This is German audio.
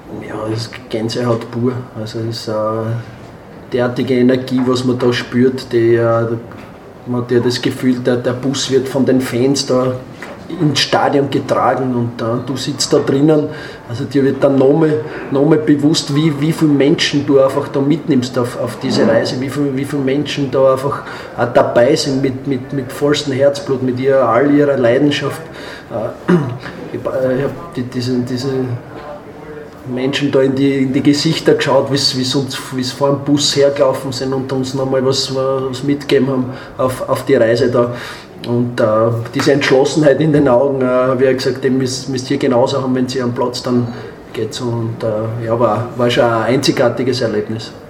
Ja, das ist Gänsehaut pur. Also das ist derartige Energie, was man da spürt, man hat ja das Gefühl, der Bus wird von den Fans da ins Stadion getragen und du sitzt da drinnen. Also dir wird dann noch mal bewusst, wie viele Menschen du einfach da mitnimmst auf diese Reise, wie viele Menschen da einfach auch dabei sind mit vollstem Herzblut, mit all ihrer Leidenschaft. Ich habe diese Menschen da in die Gesichter geschaut, wie sie vor dem Bus hergelaufen sind und uns nochmal was mitgegeben haben auf die Reise da. Und diese Entschlossenheit in den Augen, wie er gesagt, dem müsst ihr genauso haben, wenn ihr am Platz dann geht. Und war schon ein einzigartiges Erlebnis.